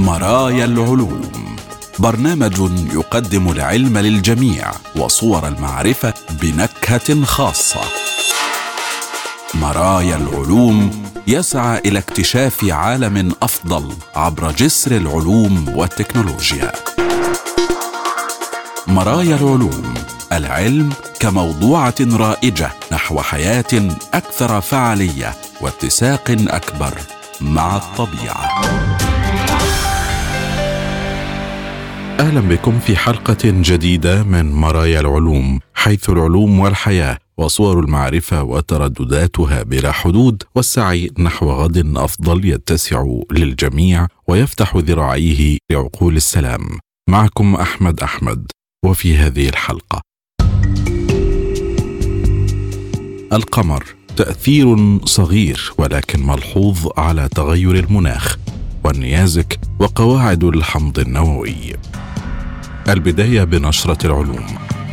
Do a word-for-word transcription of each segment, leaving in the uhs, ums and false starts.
مرايا العلوم، برنامج يقدم العلم للجميع وصور المعرفة بنكهة خاصة. مرايا العلوم يسعى إلى اكتشاف عالم أفضل عبر جسر العلوم والتكنولوجيا. مرايا العلوم، العلم كموضوعة رائجة نحو حياة أكثر فعالية واتساق أكبر مع الطبيعة. أهلا بكم في حلقة جديدة من مرايا العلوم، حيث العلوم والحياة وصور المعرفة وتردداتها بلا حدود، والسعي نحو غد أفضل يتسع للجميع ويفتح ذراعيه لعقول السلام. معكم أحمد أحمد، وفي هذه الحلقة القمر، تأثير صغير ولكن ملحوظ على تغير المناخ، والنيازك وقواعد الحمض النووي. البداية بنشرة العلوم.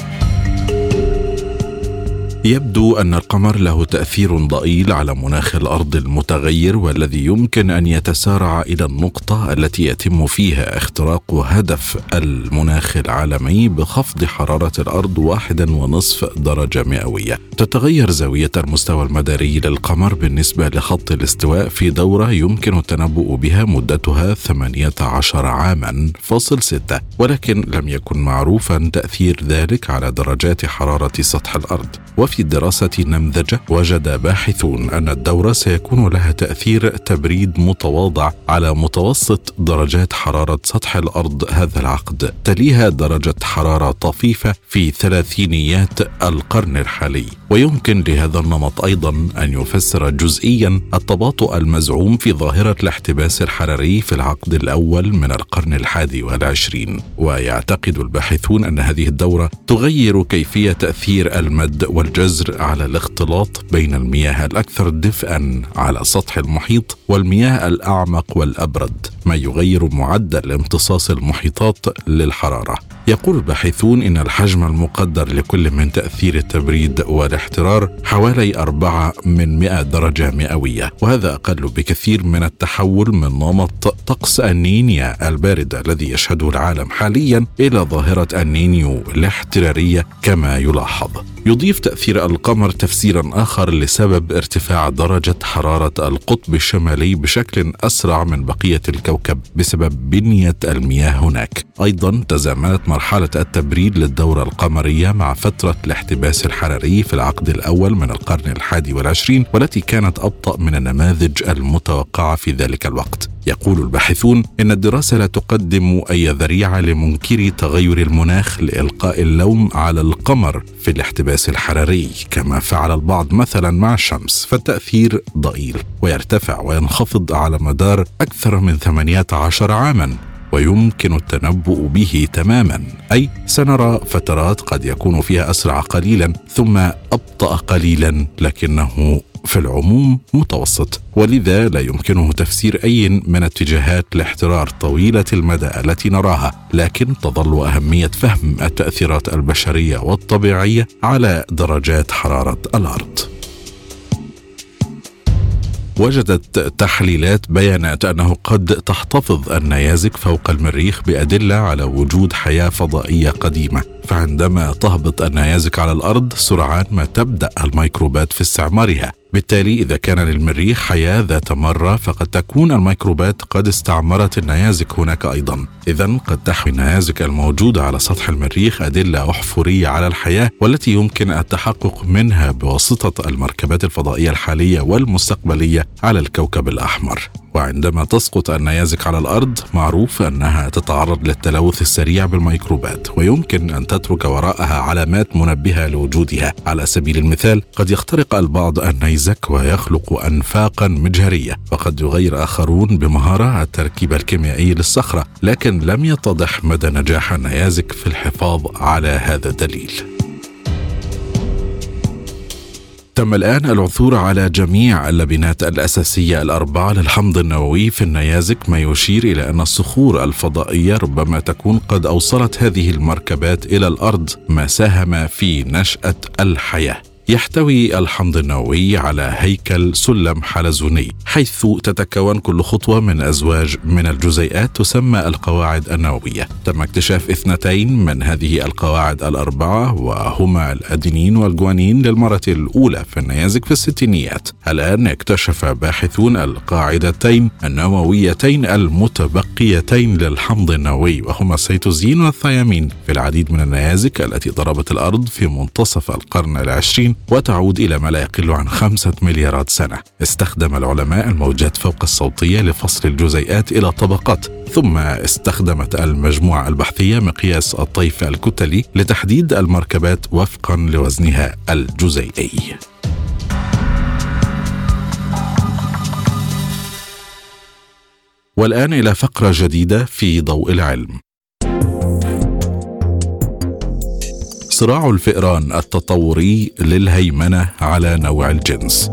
يبدو أن القمر له تأثير ضئيل على مناخ الأرض المتغير، والذي يمكن أن يتسارع إلى النقطة التي يتم فيها اختراق هدف المناخ العالمي بخفض حرارة الأرض واحدا ونصف درجة مئوية. تتغير زاوية المستوى المداري للقمر بالنسبة لخط الاستواء في دورة يمكن التنبؤ بها مدتها ثمانية عشر عاما فاصل ستة، ولكن لم يكن معروفا تأثير ذلك على درجات حرارة سطح الأرض. وفي دراسة نمذجة وجد باحثون أن الدورة سيكون لها تأثير تبريد متواضع على متوسط درجات حرارة سطح الأرض هذا العقد، تليها درجة حرارة طفيفة في ثلاثينيات القرن الحالي. ويمكن لهذا النمط أيضا أن يفسر جزئيا التباطؤ المزعوم في ظاهرة الاحتباس الحراري في العقد الأول من القرن الحادي والعشرين. ويعتقد الباحثون أن هذه الدورة تغير كيفية تأثير المد والجزر على الاختلاط بين المياه الأكثر دفئا على سطح المحيط والمياه الأعمق والأبرد، ما يغير معدل امتصاص المحيطات للحرارة. يقول الباحثون إن الحجم المقدر لكل من تأثير التبريد والاحترار حوالي أربعة من مئة درجة مئوية، وهذا أقل بكثير من التحول من نمط طقس النينيا البارد الذي يشهده العالم حاليا إلى ظاهرة النينيو الاحترارية كما يلاحظ. يضيف تأثير القمر تفسيرا آخر لسبب ارتفاع درجة حرارة القطب الشمالي بشكل أسرع من بقية الكوكب بسبب بنية المياه هناك. أيضا تزامنت مرحلة التبريد للدورة القمرية مع فترة الاحتباس الحراري في العقد الأول من القرن الحادي والعشرين، والتي كانت أبطأ من النماذج المتوقعة في ذلك الوقت. يقول الباحثون إن الدراسة لا تقدم أي ذريعة لمنكري تغير المناخ لإلقاء اللوم على القمر في الاحتباس الحراري كما فعل البعض مثلا مع الشمس، فالتأثير ضئيل ويرتفع وينخفض على مدار أكثر من ثمانية عشر عاما، ويمكن التنبؤ به تماما، أي سنرى فترات قد يكون فيها أسرع قليلا ثم أبطأ قليلا، لكنه في العموم متوسط. ولذا لا يمكنه تفسير أي من اتجاهات الاحترار طويلة المدى التي نراها، لكن تظل أهمية فهم التأثيرات البشرية والطبيعية على درجات حرارة الأرض. وجدت تحليلات بيانات أنه قد تحتفظ النيازك فوق المريخ بأدلة على وجود حياة فضائية قديمة، فعندما تهبط النيازك على الأرض سرعان ما تبدأ الميكروبات في استعمارها. بالتالي إذا كان للمريخ حياة ذات مرة، فقد تكون الميكروبات قد استعمرت النيازك هناك أيضا. إذن قد تحوي النيازك الموجودة على سطح المريخ أدلة أحفورية على الحياة، والتي يمكن التحقق منها بواسطة المركبات الفضائية الحالية والمستقبلية على الكوكب الأحمر. وعندما تسقط النيازك على الأرض معروف أنها تتعرض للتلوث السريع بالميكروبات، ويمكن أن تترك وراءها علامات منبهة لوجودها. على سبيل المثال قد يخترق البعض النيزك ويخلق أنفاقا مجهرية، وقد يغير آخرون بمهارة التركيب الكيميائي للصخرة، لكن لم يتضح مدى نجاح النيازك في الحفاظ على هذا الدليل. تم الآن العثور على جميع اللبنات الأساسية الأربعة للحمض النووي في النيازك، ما يشير إلى أن الصخور الفضائية ربما تكون قد أوصلت هذه المركبات إلى الأرض، ما ساهم في نشأة الحياة. يحتوي الحمض النووي على هيكل سلم حلزوني، حيث تتكون كل خطوة من أزواج من الجزيئات تسمى القواعد النووية. تم اكتشاف اثنتين من هذه القواعد الأربعة، وهما الأدينين والجوانين، للمرة الأولى في النيازك في الستينيات. الآن اكتشف باحثون القاعدتين النوويتين المتبقيتين للحمض النووي، وهما السيتوزين والثيامين، في العديد من النيازك التي ضربت الأرض في منتصف القرن العشرين وتعود إلى ما لا يقل عن خمسة مليارات سنة. استخدم العلماء الموجات فوق الصوتية لفصل الجزيئات إلى طبقات، ثم استخدمت المجموعة البحثية مقياس الطيف الكتلي لتحديد المركبات وفقا لوزنها الجزيئي. والآن إلى فقرة جديدة في ضوء العلم. صراع الفئران التطوري للهيمنة على نوع الجنس.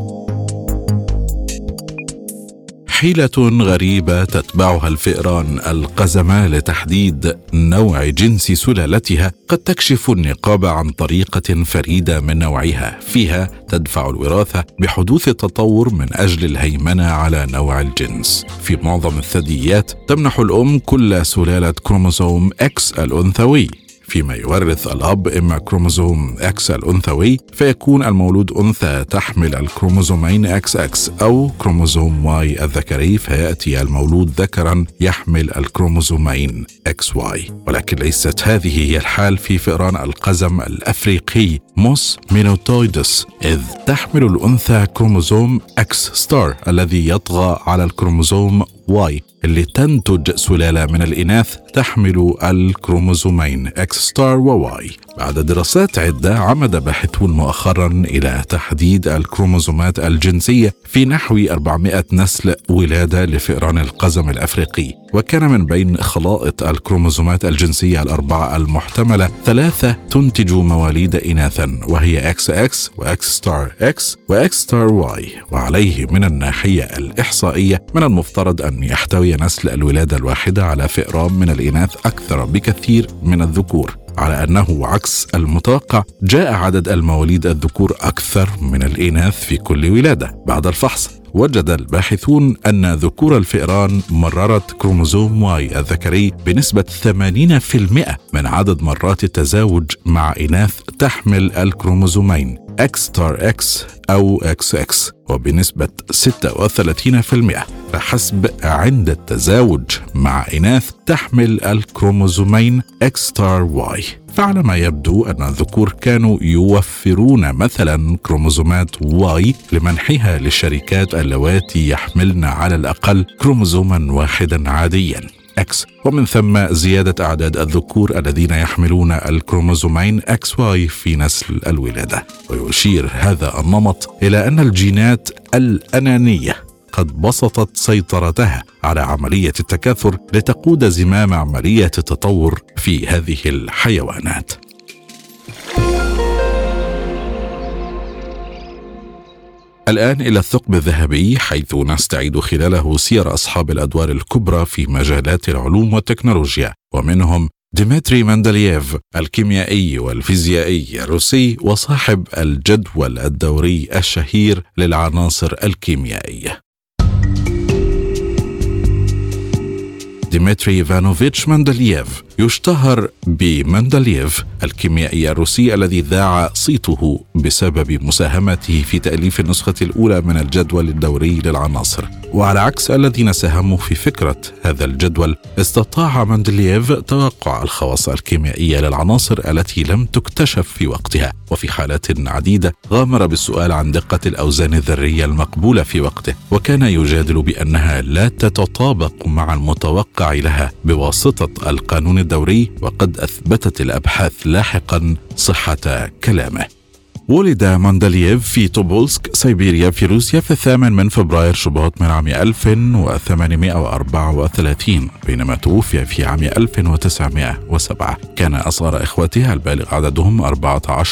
حيلة غريبة تتبعها الفئران القزمة لتحديد نوع جنس سلالتها قد تكشف النقاب عن طريقة فريدة من نوعها، فيها تدفع الوراثة بحدوث التطور من أجل الهيمنة على نوع الجنس. في معظم الثدييات تمنح الأم كل سلالة كروموسوم إكس الأنثوي، فيما يورث الأب إما كروموسوم إكس الأنثوي فيكون المولود أنثى تحمل الكروموسومين إكس إكس، أو كروموسوم واي الذكري فيأتي المولود ذكرا يحمل الكروموسومين إكس واي. ولكن ليست هذه هي الحال في فئران القزم الأفريقي موس مينوتويدس، إذ تحمل الأنثى كروموسوم إكس ستار الذي يطغى على الكروموسوم واي، اللي تنتج سلالة من الإناث تحمل الكروموسومين إكس ستار وواي. بعد دراسات عدة عمد باحثون مؤخرا إلى تحديد الكروموسومات الجنسية في نحو أربعمائة نسل ولادة لفئران القزم الأفريقي، وكان من بين خلائط الكروموسومات الجنسية الأربعة المحتملة ثلاثة تنتج مواليد إناثا، وهي إكس إكس وإكس ستار إكس وإكس ستار واي. وعليه من الناحية الإحصائية من المفترض أن يحتوي نسل الولادة الواحدة على فئران من الإناث أكثر بكثير من الذكور، على أنه عكس المتوقع جاء عدد المواليد الذكور أكثر من الإناث في كل ولادة. بعد الفحص وجد الباحثون أن ذكور الفئران مررت كروموسوم واي الذكري بنسبة ثمانين بالمئة من عدد مرات التزاوج مع إناث تحمل الكروموسومين إكس ستار إكس أو إكس إكس، وبنسبة ستة وثلاثين بالمئة فحسب عند التزاوج مع إناث تحمل الكروموسومين إكس ستار واي. فعلى ما يبدو أن الذكور كانوا يوفرون مثلا كروموسومات واي لمنحها للشركات اللواتي يحملن على الأقل كروموسوما واحدا عاديا إكس، ومن ثم زيادة أعداد الذكور الذين يحملون الكروموسومين إكس واي في نسل الولادة. ويشير هذا النمط إلى أن الجينات الأنانية قد بسطت سيطرتها على عملية التكاثر لتقود زمام عملية التطور في هذه الحيوانات. الآن إلى الثقب الذهبي، حيث نستعيد خلاله سير أصحاب الأدوار الكبرى في مجالات العلوم والتكنولوجيا، ومنهم ديمتري مندلييف الكيميائي والفيزيائي الروسي وصاحب الجدول الدوري الشهير للعناصر الكيميائية. ديمتري إيفانوفيتش مندلييف يشتهر بمندلييف الكيميائي الروسي الذي ذاع صيته بسبب مساهمته في تأليف النسخة الأولى من الجدول الدوري للعناصر. وعلى عكس الذين ساهموا في فكرة هذا الجدول، استطاع مندلييف توقع الخواص الكيميائية للعناصر التي لم تكتشف في وقتها، وفي حالات عديدة غامر بالسؤال عن دقة الأوزان الذرية المقبولة في وقته، وكان يجادل بأنها لا تتطابق مع المتوقع لها بواسطة القانون الدوري، وقد أثبتت الأبحاث لاحقا صحة كلامه. ولد مندلييف في توبولسك سيبيريا في روسيا في الثامن من فبراير شباط من عام ألف وثمانمائة وأربعة وثلاثين، بينما توفي في عام ألف وتسعمائة وسبعة. كان أصغر إخوته البالغ عددهم أربعة عشر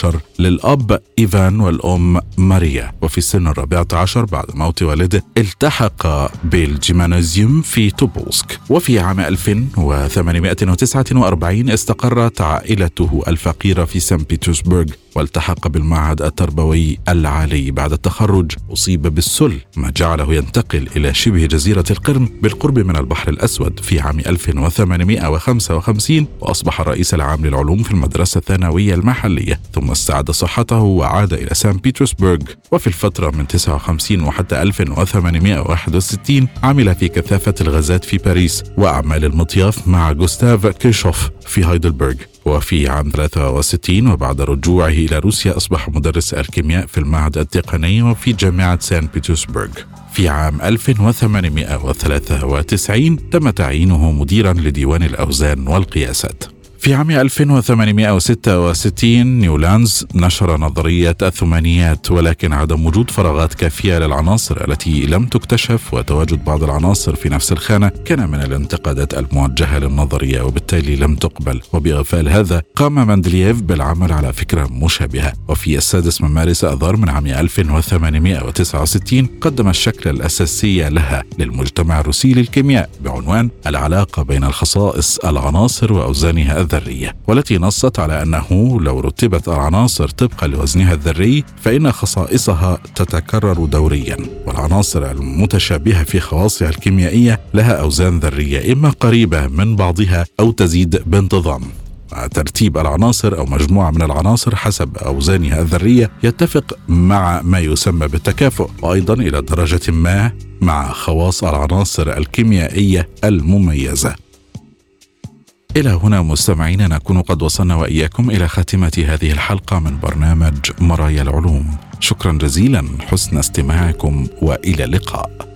للأب إيفان والأم ماريا. وفي السن الرابعة عشر بعد موت والده التحق بالجيمنازيوم في توبولسك. وفي عام ألف وثمانمائة وتسعة وأربعين استقرت عائلته الفقيرة في سان بطرسبرغ والتحق بالمعهد التربوي العالي. بعد التخرج أصيب بالسل ما جعله ينتقل إلى شبه جزيرة القرم بالقرب من البحر الأسود في عام ألف وثمانمائة وخمسة وخمسين، وأصبح الرئيس العام للعلوم في المدرسة الثانوية المحلية، ثم استعاد صحته وعاد إلى سان بطرسبرغ. وفي الفترة من تسعة وخمسين وحتى ألف وثمانمائة وواحد وستين عمل في كثافة الغازات في باريس وأعمال المطياف مع غوستاف كيرشوف في هايدلبرغ. وفي عام ثلاثة وستين وبعد رجوعه إلى روسيا أصبح مدرس الكيمياء في المعهد التقني وفي جامعة سان بطرسبرغ. في عام ألف وثمانمائة وثلاثة وتسعين تم تعيينه مديرا لديوان الأوزان والقياسات. في عام ألف وثمانمائة وستة وستين نيولانز نشر نظرية الثمانيات، ولكن عدم وجود فراغات كافية للعناصر التي لم تكتشف وتواجد بعض العناصر في نفس الخانة كان من الانتقادات الموجهة للنظرية، وبالتالي لم تقبل. وبإغفال هذا قام مندلييف بالعمل على فكرة مشابهة. وفي السادس من مارس آذار من عام ألف وثمانمائة وتسعة وستين قدم الشكل الأساسي لها للمجتمع الروسي للكيمياء بعنوان العلاقة بين الخصائص العناصر وأوزانها الذرية، والتي نصت على أنه لو رتبت العناصر طبقا لوزنها الذري فإن خصائصها تتكرر دوريا، والعناصر المتشابهة في خواصها الكيميائية لها أوزان ذرية إما قريبة من بعضها أو تزيد بانتظام. ترتيب العناصر أو مجموعة من العناصر حسب أوزانها الذرية يتفق مع ما يسمى بالتكافؤ، وأيضا إلى درجة ما مع خواص العناصر الكيميائية المميزة. إلى هنا مستمعين نكون قد وصلنا وإياكم إلى خاتمة هذه الحلقة من برنامج مرايا العلوم. شكرا جزيلا حسن استماعكم وإلى اللقاء.